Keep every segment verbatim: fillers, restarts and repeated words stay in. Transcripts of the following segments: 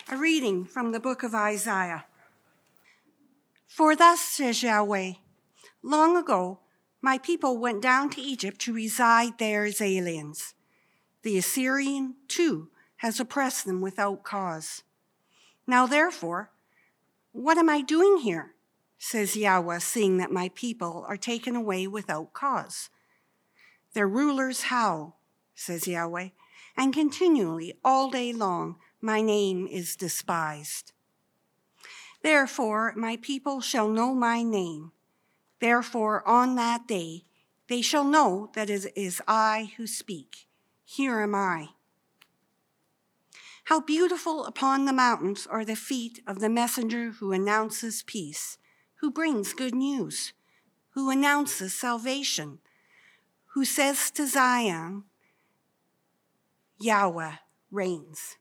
A reading from the book of Isaiah. For thus says Yahweh, long ago my people went down to Egypt to reside there as aliens. The Assyrian, too, has oppressed them without cause. Now therefore, what am I doing here? Says Yahweh, seeing that my people are taken away without cause. Their rulers howl, says Yahweh, and continually all day long my name is despised. Therefore, my people shall know my name. Therefore, on that day, they shall know that it is I who speak. Here am I. How beautiful upon the mountains are the feet of the messenger who announces peace, who brings good news, who announces salvation, who says to Zion, Yahweh reigns.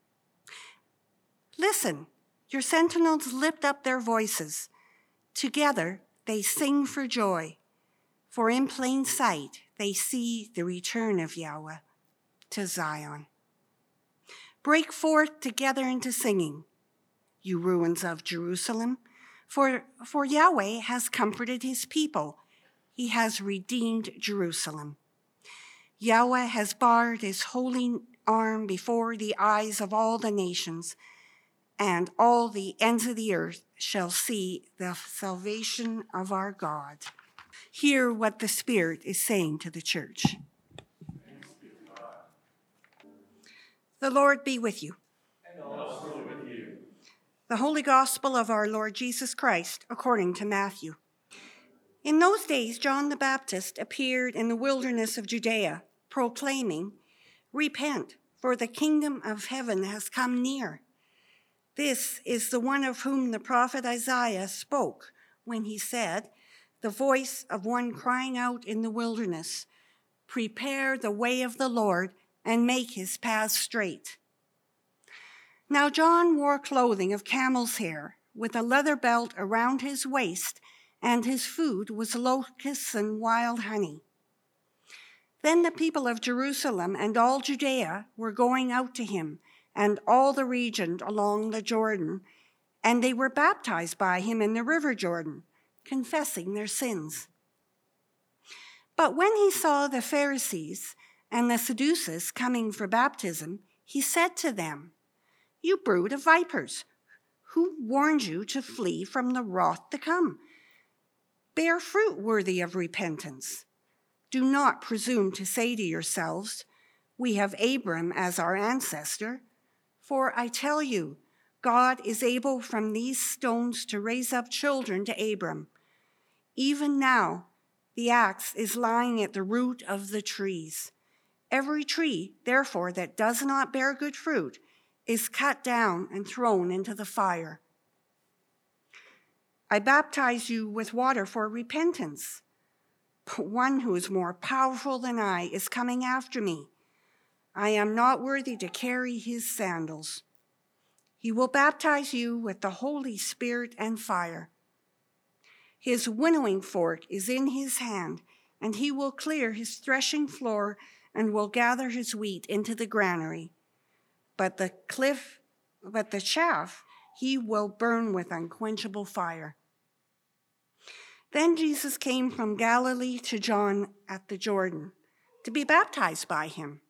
Listen, your sentinels lift up their voices. Together they sing for joy, for in plain sight they see the return of Yahweh to Zion. Break forth together into singing, you ruins of Jerusalem, for, for Yahweh has comforted his people. He has redeemed Jerusalem. Yahweh has bared his holy arm before the eyes of all the nations, and all the ends of the earth shall see the salvation of our God. Hear what the Spirit is saying to the church. The Lord be with you. And also with you. The Holy Gospel of our Lord Jesus Christ, according to Matthew. In those days, John the Baptist appeared in the wilderness of Judea, proclaiming, Repent, for the kingdom of heaven has come near. This is the one of whom the prophet Isaiah spoke when he said, the voice of one crying out in the wilderness, Prepare the way of the Lord and make his paths straight. Now John wore clothing of camel's hair with a leather belt around his waist, and his food was locusts and wild honey. Then the people of Jerusalem and all Judea were going out to him, and all the region along the Jordan, and they were baptized by him in the river Jordan, confessing their sins. But when he saw the Pharisees and the Sadducees coming for baptism, he said to them, You brood of vipers, who warned you to flee from the wrath to come? Bear fruit worthy of repentance. Do not presume to say to yourselves, We have Abram as our ancestor. For I tell you, God is able from these stones to raise up children to Abram. Even now, the axe is lying at the root of the trees. Every tree, therefore, that does not bear good fruit is cut down and thrown into the fire. I baptize you with water for repentance, but one who is more powerful than I is coming after me. I am not worthy to carry his sandals. He will baptize you with the Holy Spirit and fire. His winnowing fork is in his hand, and he will clear his threshing floor and will gather his wheat into the granary. But the cliff, but the chaff he will burn with unquenchable fire. Then Jesus came from Galilee to John at the Jordan to be baptized by him.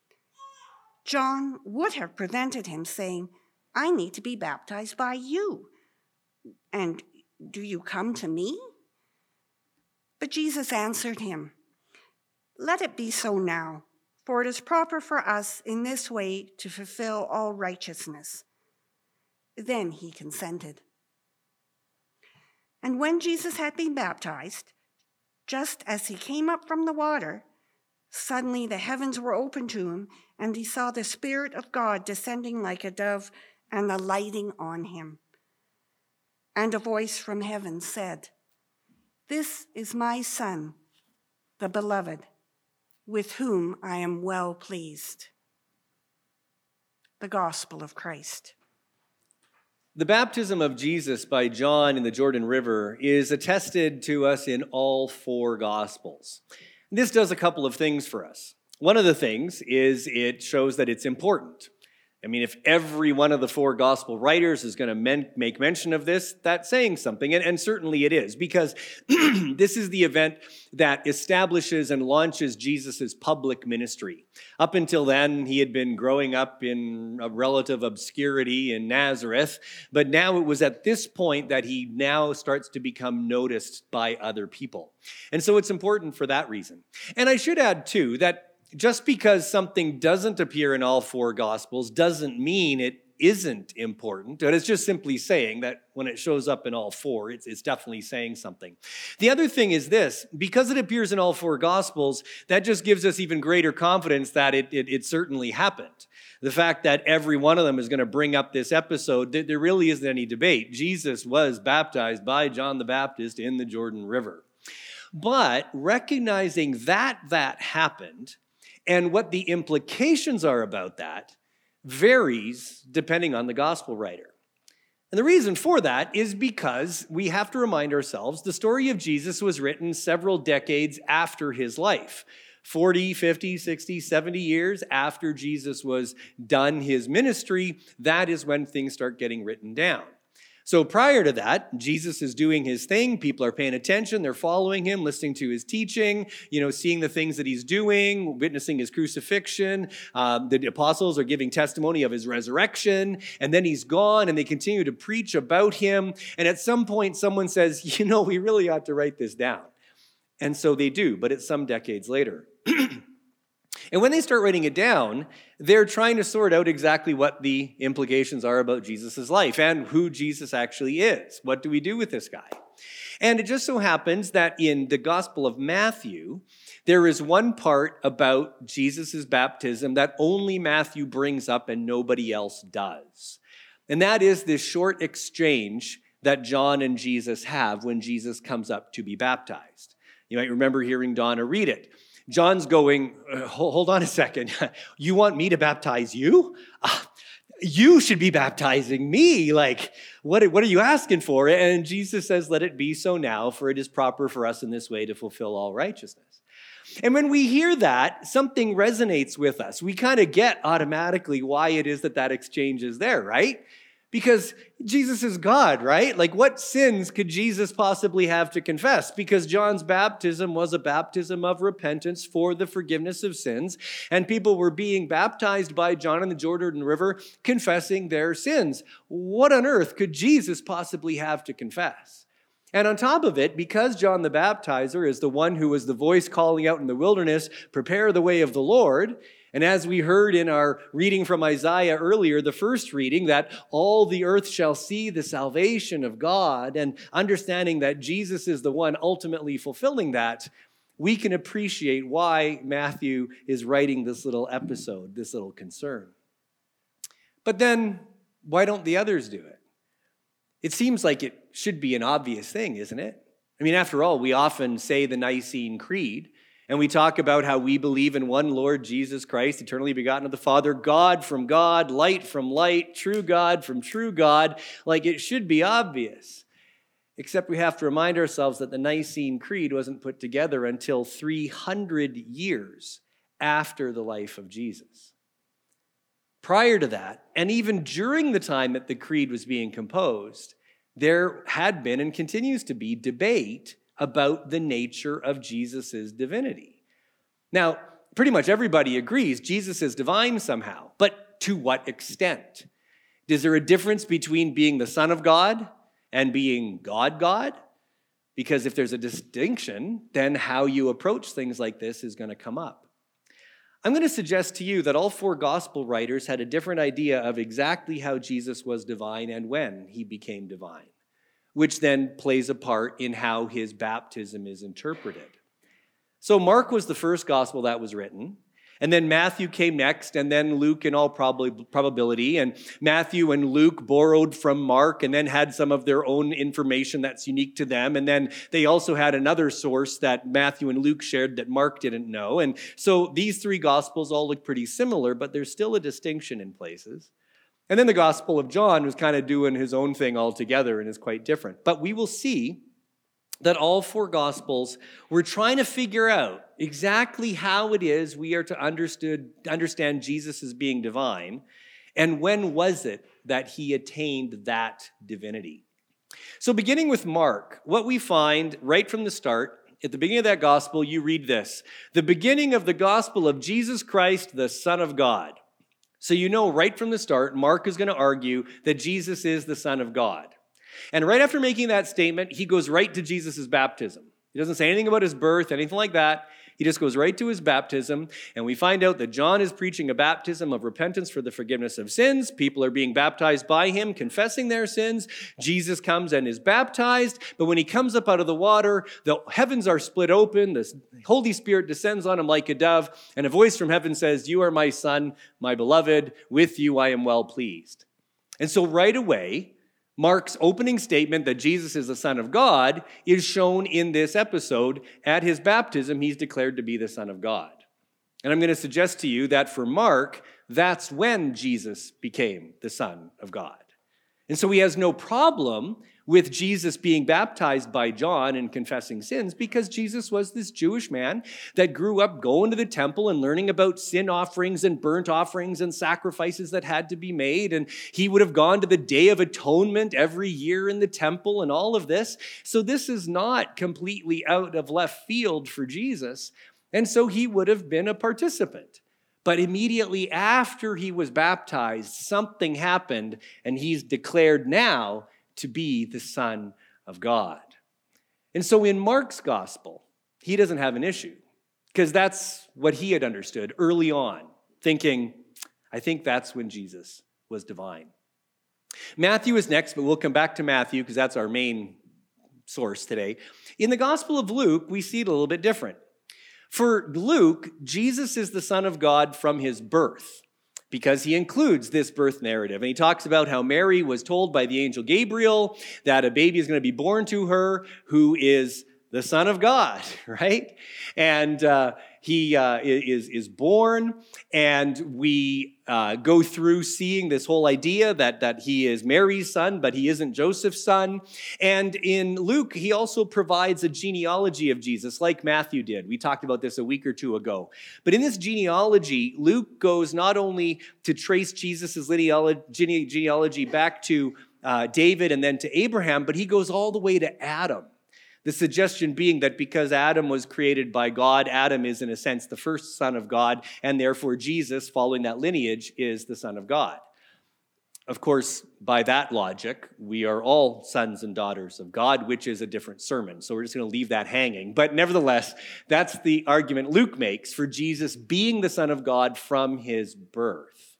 John would have prevented him, saying, I need to be baptized by you, and do you come to me? But Jesus answered him, Let it be so now, for it is proper for us in this way to fulfill all righteousness. Then he consented. And when Jesus had been baptized, just as he came up from the water, suddenly the heavens were opened to him, and he saw the Spirit of God descending like a dove and alighting on him. And a voice from heaven said, This is my Son, the beloved, with whom I am well pleased. The Gospel of Christ. The baptism of Jesus by John in the Jordan River is attested to us in all four Gospels. This does a couple of things for us. One of the things is it shows that it's important. I mean, if every one of the four gospel writers is going to men- make mention of this, that's saying something. And, and certainly it is, because this is the event that establishes and launches Jesus' public ministry. Up until then, he had been growing up in a relative obscurity in Nazareth. But now it was at this point that he now starts to become noticed by other people. And so it's important for that reason. And I should add, too, that just because something doesn't appear in all four Gospels doesn't mean it isn't important. But it's just simply saying that when it shows up in all four, it's, it's definitely saying something. The other thing is this: because it appears in all four Gospels, that just gives us even greater confidence that it, it, it certainly happened. The fact that every one of them is going to bring up this episode, there really isn't any debate. Jesus was baptized by John the Baptist in the Jordan River. But recognizing that that happened, and what the implications are about that varies depending on the gospel writer. And the reason for that is because we have to remind ourselves the story of Jesus was written several decades after his life. forty, fifty, sixty, seventy years after Jesus was done his ministry, that is when things start getting written down. So prior to that, Jesus is doing his thing. People are paying attention. They're following him, listening to his teaching, you know, seeing the things that he's doing, witnessing his crucifixion. Um, the apostles are giving testimony of his resurrection. And then he's gone, and they continue to preach about him. And at some point, someone says, you know, we really ought to write this down. And so they do, but it's some decades later. And when they start writing it down, they're trying to sort out exactly what the implications are about Jesus' life and who Jesus actually is. What do we do with this guy? And it just so happens that in the Gospel of Matthew, there is one part about Jesus' baptism that only Matthew brings up and nobody else does. And that is this short exchange that John and Jesus have when Jesus comes up to be baptized. You might remember hearing Donna read it. John's going, hold on a second. You want me to baptize you? Uh, you should be baptizing me. Like, what, what are you asking for? And Jesus says, let it be so now, for it is proper for us in this way to fulfill all righteousness. And when we hear that, something resonates with us. We kind of get automatically why it is that that exchange is there, right? Because Jesus is God, right? Like, what sins could Jesus possibly have to confess? Because John's baptism was a baptism of repentance for the forgiveness of sins, and people were being baptized by John in the Jordan River, confessing their sins. What on earth could Jesus possibly have to confess? And on top of it, because John the Baptizer is the one who was the voice calling out in the wilderness, prepare the way of the Lord. And as we heard in our reading from Isaiah earlier, the first reading, that all the earth shall see the salvation of God, and understanding that Jesus is the one ultimately fulfilling that, we can appreciate why Matthew is writing this little episode, this little concern. But then, why don't the others do it? It seems like it should be an obvious thing, isn't it? I mean, after all, we often say the Nicene Creed, and we talk about how we believe in one Lord Jesus Christ, eternally begotten of the Father, God from God, light from light, true God from true God. Like, it should be obvious. Except we have to remind ourselves that the Nicene Creed wasn't put together until three hundred years after the life of Jesus. Prior to that, and even during the time that the Creed was being composed, there had been and continues to be debate about the nature of Jesus' divinity. Now, pretty much everybody agrees Jesus is divine somehow, but to what extent? Is there a difference between being the Son of God and being God God? Because if there's a distinction, then how you approach things like this is going to come up. I'm going to suggest to you that all four gospel writers had a different idea of exactly how Jesus was divine and when he became divine, which then plays a part in how his baptism is interpreted. So Mark was the first gospel that was written, and then Matthew came next, and then Luke in all prob- probability, and Matthew and Luke borrowed from Mark and then had some of their own information that's unique to them, and then they also had another source that Matthew and Luke shared that Mark didn't know, and so these three gospels all look pretty similar, but there's still a distinction in places. And then the Gospel of John was kind of doing his own thing altogether and is quite different. But we will see that all four Gospels were trying to figure out exactly how it is we are to understood, understand Jesus as being divine, And when was it that he attained that divinity? So beginning with Mark, what we find right from the start, at the beginning of that gospel, you read this: the beginning of the gospel of Jesus Christ, the Son of God. So you know right from the start, Mark is going to argue that Jesus is the Son of God. And right after making that statement, he goes right to Jesus' baptism. He doesn't say anything about his birth, anything like that. He just goes right to his baptism, and we find out that John is preaching a baptism of repentance for the forgiveness of sins. People are being baptized by him, confessing their sins. Jesus comes and is baptized, but when he comes up out of the water, the heavens are split open, the Holy Spirit descends on him like a dove, and a voice from heaven says, "You are my Son, my beloved, with you I am well pleased." And so right away, Mark's opening statement that Jesus is the Son of God is shown in this episode. At his baptism, he's declared to be the Son of God. And I'm going to suggest to you that for Mark, that's when Jesus became the Son of God. And so he has no problem with Jesus being baptized by John and confessing sins, because Jesus was this Jewish man that grew up going to the temple and learning about sin offerings and burnt offerings and sacrifices that had to be made. And he would have gone to the Day of Atonement every year in the temple and all of this. So this is not completely out of left field for Jesus. And so he would have been a participant. But immediately after he was baptized, something happened, and he's declared now to be the Son of God. And so in Mark's gospel, he doesn't have an issue, because that's what he had understood early on, thinking, I think that's when Jesus was divine. Matthew is next, but we'll come back to Matthew because that's our main source today. In the Gospel of Luke, we see it a little bit different. For Luke, Jesus is the Son of God from his birth, because he includes this birth narrative. And he talks about how Mary was told by the angel Gabriel that a baby is going to be born to her who is the Son of God, right? And uh, he uh, is, is born, and we uh, go through seeing this whole idea that, that he is Mary's son, but he isn't Joseph's son. And in Luke, he also provides a genealogy of Jesus, like Matthew did. We talked about this a week or two ago. But in this genealogy, Luke goes not only to trace Jesus' genealogy back to uh, David and then to Abraham, but he goes all the way to Adam. The suggestion being that because Adam was created by God, Adam is in a sense the first son of God, and therefore Jesus, following that lineage, is the Son of God. Of course, by that logic, we are all sons and daughters of God, which is a different sermon. So we're just going to leave that hanging. But nevertheless, that's the argument Luke makes for Jesus being the Son of God from his birth.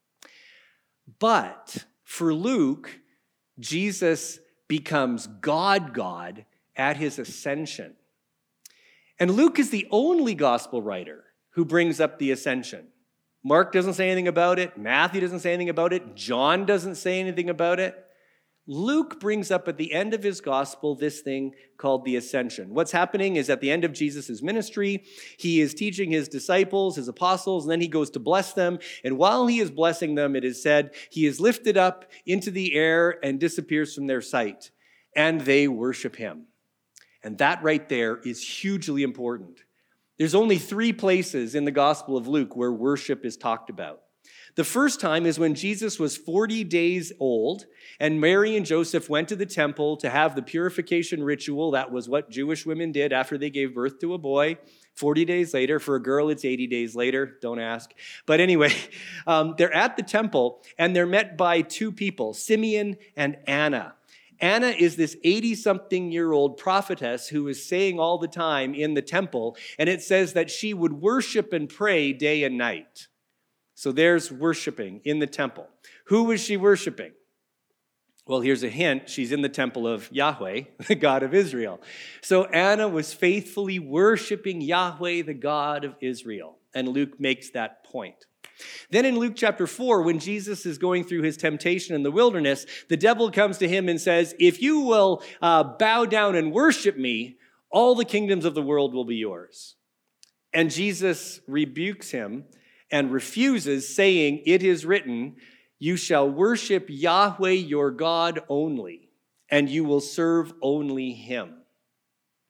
But for Luke, Jesus becomes God, God, at his ascension. And Luke is the only gospel writer who brings up the ascension. Mark doesn't say anything about it. Matthew doesn't say anything about it. John doesn't say anything about it. Luke brings up at the end of his gospel this thing called the ascension. What's happening is at the end of Jesus' ministry, he is teaching his disciples, his apostles, and then he goes to bless them. And while he is blessing them, it is said, he is lifted up into the air and disappears from their sight. And they worship him. And that right there is hugely important. There's only three places in the Gospel of Luke where worship is talked about. The first time is when Jesus was forty days old, and Mary and Joseph went to the temple to have the purification ritual. That was what Jewish women did after they gave birth to a boy. forty days later. For a girl, it's eighty days later. Don't ask. But anyway, um, they're at the temple, and they're met by two people, Simeon and Anna. Anna is this eighty-something-year-old prophetess who is saying all the time in the temple, and it says that she would worship and pray day and night. So there's worshiping in the temple. Who was she worshiping? Well, here's a hint. She's in the temple of Yahweh, the God of Israel. So Anna was faithfully worshiping Yahweh, the God of Israel, and Luke makes that point. Then in Luke chapter four, when Jesus is going through his temptation in the wilderness, the devil comes to him and says, if you will uh, bow down and worship me, all the kingdoms of the world will be yours. And Jesus rebukes him and refuses, saying, it is written, you shall worship Yahweh your God only, and you will serve only him.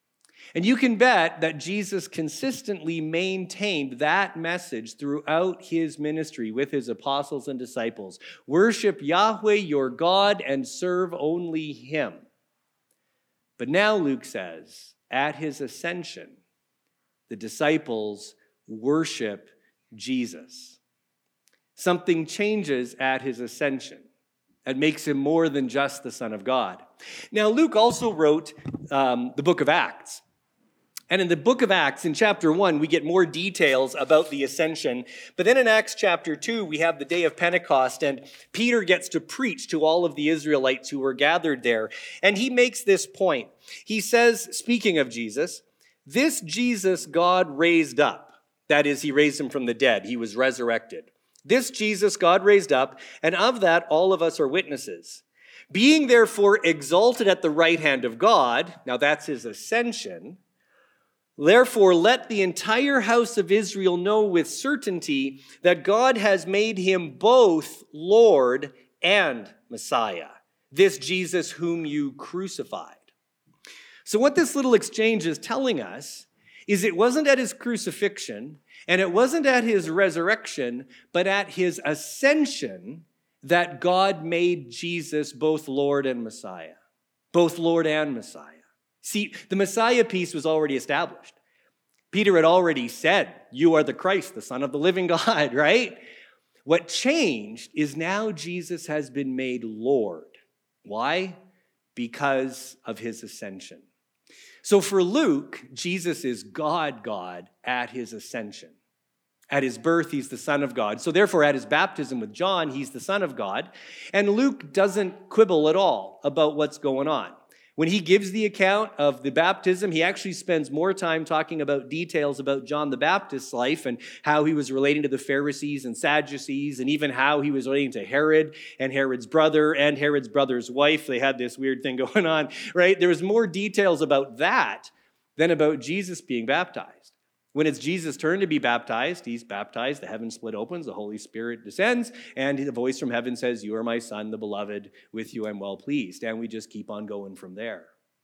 And you can bet that Jesus consistently maintained that message throughout his ministry with his apostles and disciples. Worship Yahweh your God and serve only him. But now Luke says, at his ascension, the disciples worship Jesus. Something changes at his ascension. That makes him more than just the Son of God. Now, Luke also wrote um, the book of Acts. And in the book of Acts, in chapter one, we get more details about the ascension. But then in Acts chapter two, we have the day of Pentecost, and Peter gets to preach to all of the Israelites who were gathered there. And he makes this point. He says, speaking of Jesus, this Jesus God raised up. That is, he raised him from the dead. He was resurrected. This Jesus God raised up, and of that all of us are witnesses. Being therefore exalted at the right hand of God, now that's his ascension, therefore let the entire house of Israel know with certainty that God has made him both Lord and Messiah, this Jesus whom you crucified. So what this little exchange is telling us is it wasn't at his crucifixion, and it wasn't at his resurrection, but at his ascension that God made Jesus both Lord and Messiah. Both Lord and Messiah. See, the Messiah piece was already established. Peter had already said, you are the Christ, the Son of the living God, right? What changed is now Jesus has been made Lord. Why? Because of his ascension. So for Luke, Jesus is God, God at his ascension. At his birth, he's the Son of God. So therefore, at his baptism with John, he's the Son of God. And Luke doesn't quibble at all about what's going on. When he gives the account of the baptism, he actually spends more time talking about details about John the Baptist's life and how he was relating to the Pharisees and Sadducees, and even how he was relating to Herod and Herod's brother and Herod's brother's wife. They had this weird thing going on, right? There was more details about that than about Jesus being baptized. When it's Jesus' turn to be baptized, he's baptized, the heaven split opens, the Holy Spirit descends, and the voice from heaven says, you are my son, the beloved, with you I'm well pleased. And we just keep on going from there.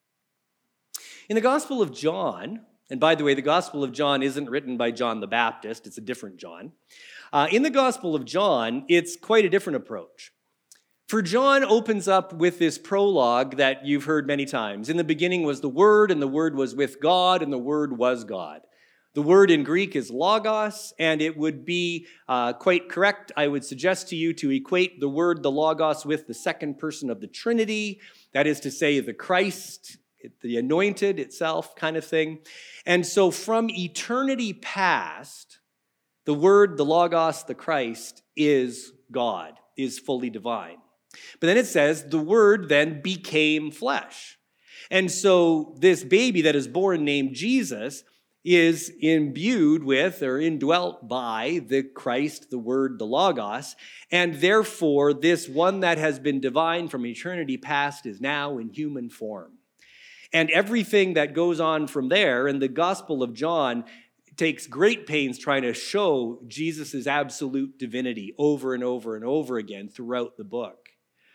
In the Gospel of John, and by the way, the Gospel of John isn't written by John the Baptist, it's a different John. Uh, in the Gospel of John, it's quite a different approach. For John opens up with this prologue that you've heard many times. In the beginning was the Word, and the Word was with God, and the Word was God. The word in Greek is logos, and it would be uh, quite correct, I would suggest to you, to equate the word, the logos, with the second person of the Trinity. That is to say, the Christ, the anointed itself kind of thing. And so from eternity past, the word, the logos, the Christ, is God, is fully divine. But then it says, the word then became flesh. And so this baby that is born named Jesus is imbued with or indwelt by the Christ, the Word, the Logos, and therefore this one that has been divine from eternity past is now in human form. And everything that goes on from there, and the Gospel of John takes great pains trying to show Jesus' absolute divinity over and over and over again throughout the book.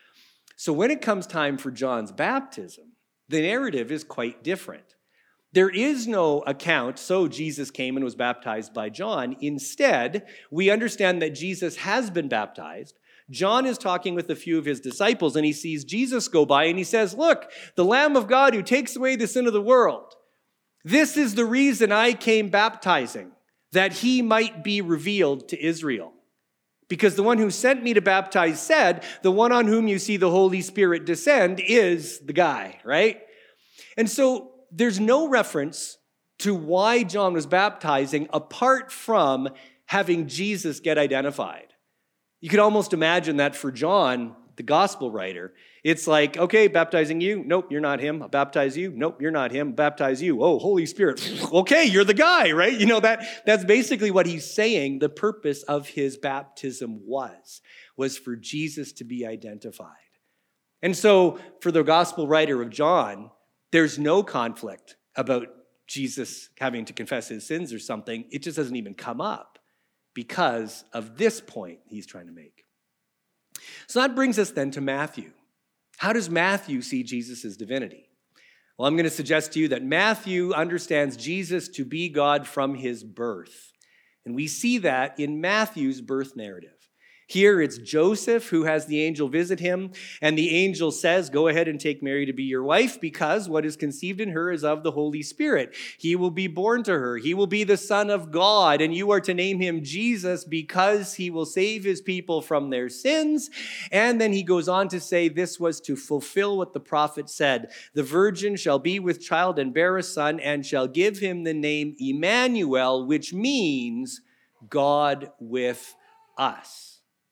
So when it comes time for John's baptism, the narrative is quite different. There is no account, so Jesus came and was baptized by John. Instead, we understand that Jesus has been baptized. John is talking with a few of his disciples, and he sees Jesus go by, and he says, look, the Lamb of God who takes away the sin of the world. This is the reason I came baptizing, that he might be revealed to Israel. Because the one who sent me to baptize said, the one on whom you see the Holy Spirit descend is the guy, right? And so there's no reference to why John was baptizing apart from having Jesus get identified. You could almost imagine that for John, the gospel writer, it's like, okay, baptizing you. Nope, you're not him. I'll baptize you. Nope, you're not him. Baptize you. Oh, Holy Spirit. Okay, you're the guy, right? You know, that that's basically what he's saying the purpose of his baptism was, was for Jesus to be identified. And so for the gospel writer of John, there's no conflict about Jesus having to confess his sins or something. It just doesn't even come up because of this point he's trying to make. So that brings us then to Matthew. How does Matthew see Jesus' divinity? Well, I'm going to suggest to you that Matthew understands Jesus to be God from his birth. And we see that in Matthew's birth narrative. Here it's Joseph who has the angel visit him, and the angel says, go ahead and take Mary to be your wife, because what is conceived in her is of the Holy Spirit. He will be born to her. He will be the Son of God, and you are to name him Jesus because he will save his people from their sins. And then he goes on to say this was to fulfill what the prophet said. The virgin shall be with child and bear a son, and shall give him the name Emmanuel, which means God with us.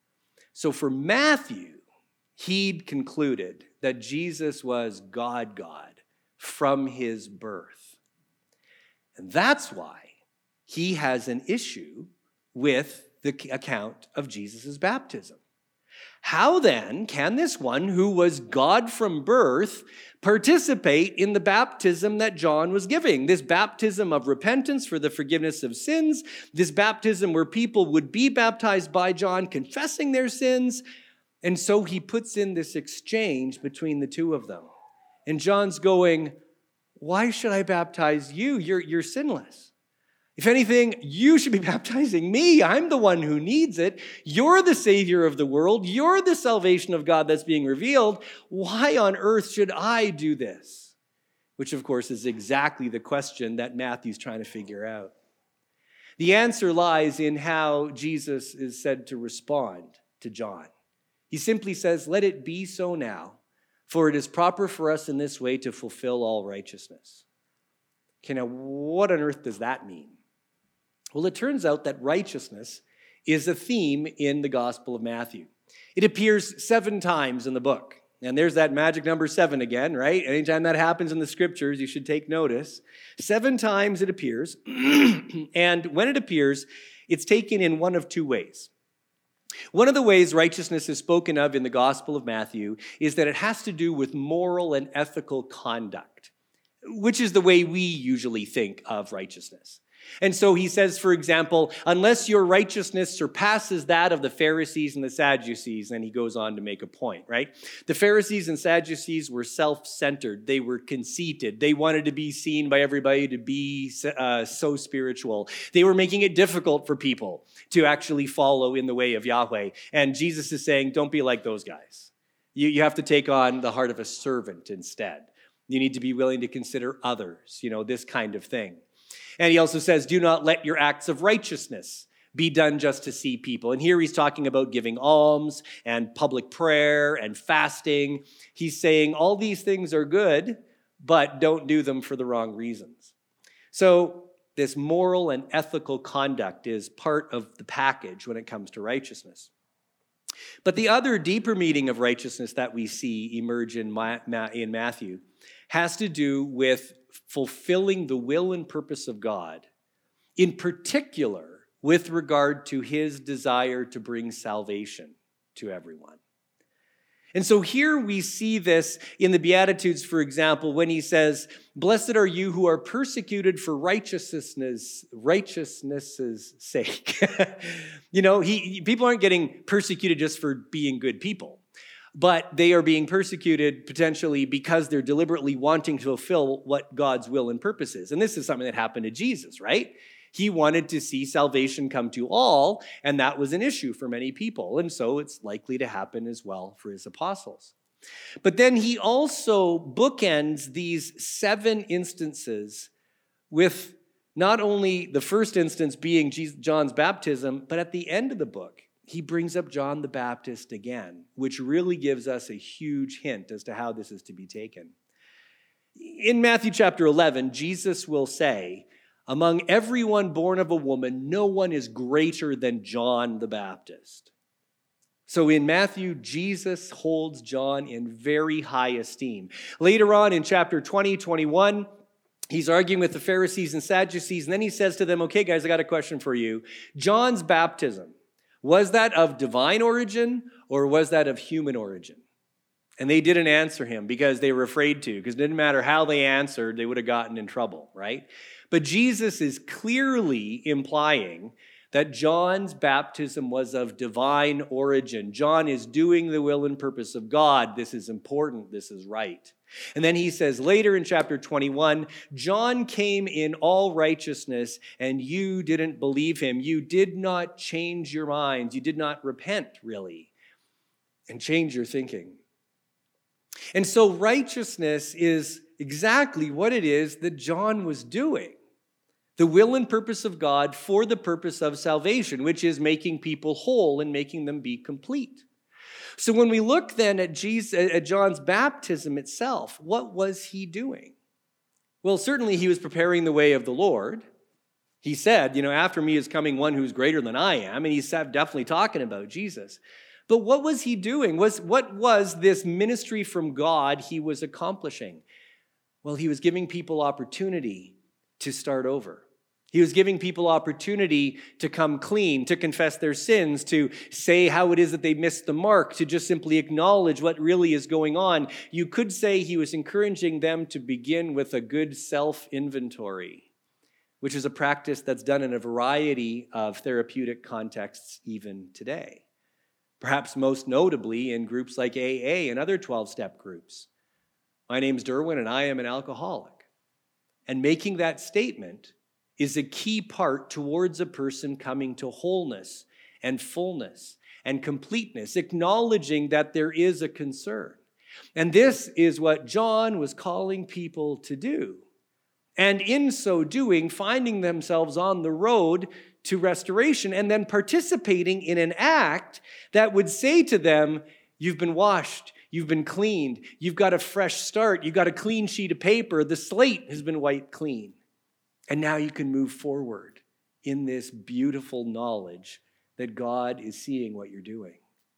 So for Matthew, he'd concluded that Jesus was God, God from his birth. And that's why he has an issue with the account of Jesus' baptism. How then can this one who was God from birth participate in the baptism that John was giving? This baptism of repentance for the forgiveness of sins, this baptism where people would be baptized by John, confessing their sins. And so he puts in this exchange between the two of them. And John's going, why should I baptize you? You're, you're sinless. If anything, you should be baptizing me. I'm the one who needs it. You're the Savior of the world. You're the salvation of God that's being revealed. Why on earth should I do this? Which, of course, is exactly the question that Matthew's trying to figure out. The answer lies in how Jesus is said to respond to John. He simply says, let it be so now, for it is proper for us in this way to fulfill all righteousness. Okay, now what on earth does that mean? Well, it turns out that righteousness is a theme in the Gospel of Matthew. It appears seven times in the book. And there's that magic number seven again, right? Anytime that happens in the scriptures, you should take notice. Seven times it appears. And when it appears, it's taken in one of two ways. One of the ways righteousness is spoken of in the Gospel of Matthew is that it has to do with moral and ethical conduct, which is the way we usually think of righteousness. And so he says, for example, unless your righteousness surpasses that of the Pharisees and the Sadducees, and he goes on to make a point, right? The Pharisees and Sadducees were self-centered. They were conceited. They wanted to be seen by everybody to be uh, so spiritual. They were making it difficult for people to actually follow in the way of Yahweh. And Jesus is saying, don't be like those guys. You, you have to take on the heart of a servant instead. You need to be willing to consider others, you know, this kind of thing. And he also says, do not let your acts of righteousness be done just to see people. And here he's talking about giving alms and public prayer and fasting. He's saying all these things are good, but don't do them for the wrong reasons. So this moral and ethical conduct is part of the package when it comes to righteousness. But the other deeper meaning of righteousness that we see emerge in Matthew has to do with fulfilling the will and purpose of God, in particular with regard to his desire to bring salvation to everyone. And so here we see this in the Beatitudes, for example, when he says, blessed are you who are persecuted for righteousness, righteousness' sake. you know, he, people aren't getting persecuted just for being good people. But they are being persecuted potentially because they're deliberately wanting to fulfill what God's will and purpose is. And this is something that happened to Jesus, right? He wanted to see salvation come to all, and that was an issue for many people. And so it's likely to happen as well for his apostles. But then he also bookends these seven instances with not only the first instance being John's baptism, but at the end of the book, he brings up John the Baptist again, which really gives us a huge hint as to how this is to be taken. In Matthew chapter eleven, Jesus will say, among everyone born of a woman, no one is greater than John the Baptist. So in Matthew, Jesus holds John in very high esteem. Later on in chapter twenty, twenty-one, he's arguing with the Pharisees and Sadducees, and then he says to them, okay, guys, I got a question for you. John's baptism, was that of divine origin or was that of human origin? And they didn't answer him because they were afraid to, because it didn't matter how they answered, they would have gotten in trouble, right? But Jesus is clearly implying that John's baptism was of divine origin. John is doing the will and purpose of God. This is important. This is right. And then he says later in chapter twenty-one, John came in all righteousness, and you didn't believe him. You did not change your minds. You did not repent, really, and change your thinking. And so righteousness is exactly what it is that John was doing. The will and purpose of God for the purpose of salvation, which is making people whole and making them be complete. So when we look then at Jesus, at John's baptism itself, what was he doing? Well, certainly he was preparing the way of the Lord. He said, you know, after me is coming one who's greater than I am, and he's definitely talking about Jesus. But what was he doing? Was, what was this ministry from God he was accomplishing? Well, he was giving people opportunity to start over. He was giving people opportunity to come clean, to confess their sins, to say how it is that they missed the mark, to just simply acknowledge what really is going on. You could say he was encouraging them to begin with a good self-inventory, which is a practice that's done in a variety of therapeutic contexts even today. Perhaps most notably in groups like A A and other twelve-step groups. My name's Derwin and I am an alcoholic. And making that statement is a key part towards a person coming to wholeness and fullness and completeness, acknowledging that there is a concern. And this is what John was calling people to do. And in so doing, finding themselves on the road to restoration and then participating in an act that would say to them, you've been washed, you've been cleaned, you've got a fresh start, you've got a clean sheet of paper, the slate has been wiped clean. And now you can move forward in this beautiful knowledge that God is seeing what you're doing.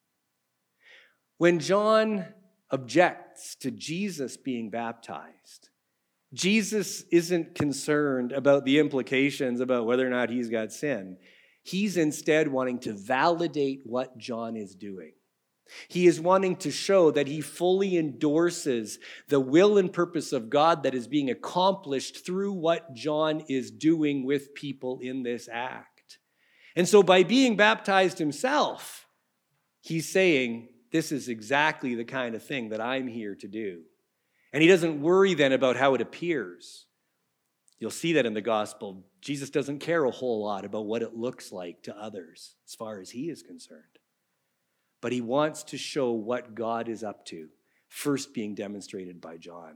When John objects to Jesus being baptized, Jesus isn't concerned about the implications about whether or not he's got sin. He's instead wanting to validate what John is doing. He is wanting to show that he fully endorses the will and purpose of God that is being accomplished through what John is doing with people in this act. And so by being baptized himself, he's saying, this is exactly the kind of thing that I'm here to do. And he doesn't worry then about how it appears. You'll see that in the gospel. Jesus doesn't care a whole lot about what it looks like to others as far as he is concerned. But he wants to show what God is up to, first being demonstrated by John.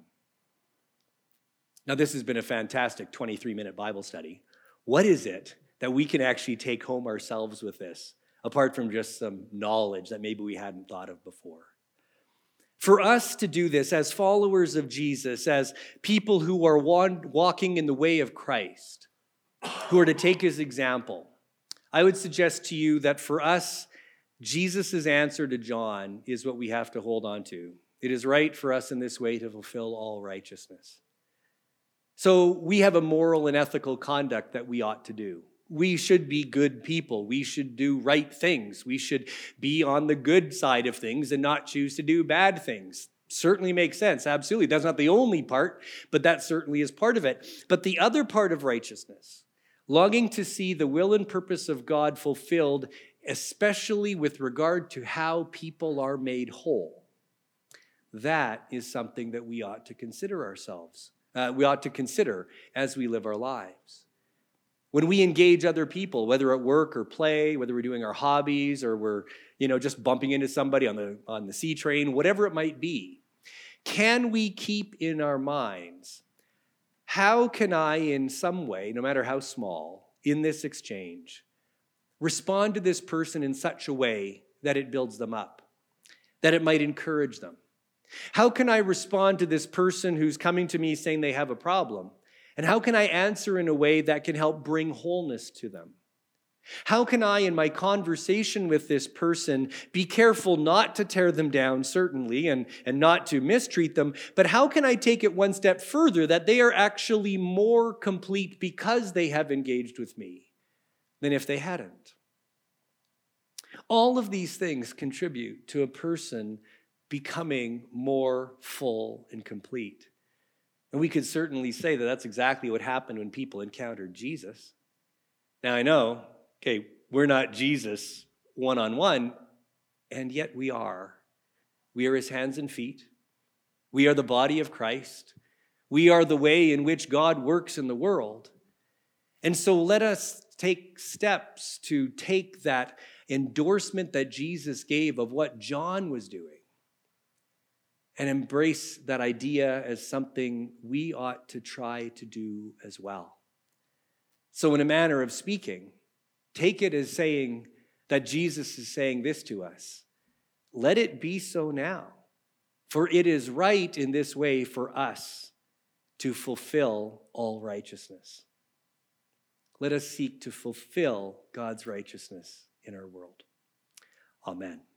Now, this has been a fantastic twenty-three minute Bible study. What is it that we can actually take home ourselves with this, apart from just some knowledge that maybe we hadn't thought of before? For us to do this as followers of Jesus, as people who are walking in the way of Christ, who are to take his example, I would suggest to you that for us, Jesus' answer to John is what we have to hold on to. It is right for us in this way to fulfill all righteousness. So we have a moral and ethical conduct that we ought to do. We should be good people. We should do right things. We should be on the good side of things and not choose to do bad things. Certainly makes sense, absolutely. That's not the only part, but that certainly is part of it. But the other part of righteousness, longing to see the will and purpose of God fulfilled, especially with regard to how people are made whole, that is something that we ought to consider ourselves. Uh, we ought to consider as we live our lives. When we engage other people, whether at work or play, whether we're doing our hobbies or we're, you know, just bumping into somebody on the on the C train, whatever it might be, can we keep in our minds, how can I in some way, no matter how small, in this exchange, respond to this person in such a way that it builds them up, that it might encourage them? How can I respond to this person who's coming to me saying they have a problem? And how can I answer in a way that can help bring wholeness to them? How can I, in my conversation with this person, be careful not to tear them down, certainly, and, and not to mistreat them, but how can I take it one step further, that they are actually more complete because they have engaged with me than if they hadn't? All of these things contribute to a person becoming more full and complete. And we could certainly say that that's exactly what happened when people encountered Jesus. Now, I know Okay, we're not Jesus one-on-one, and yet we are. We are his hands and feet. We are the body of Christ. We are the way in which God works in the world. And so let us take steps to take that endorsement that Jesus gave of what John was doing and embrace that idea as something we ought to try to do as well. So in a manner of speaking, take it as saying that Jesus is saying this to us: let it be so now, for it is right in this way for us to fulfill all righteousness. Let us seek to fulfill God's righteousness in our world. Amen.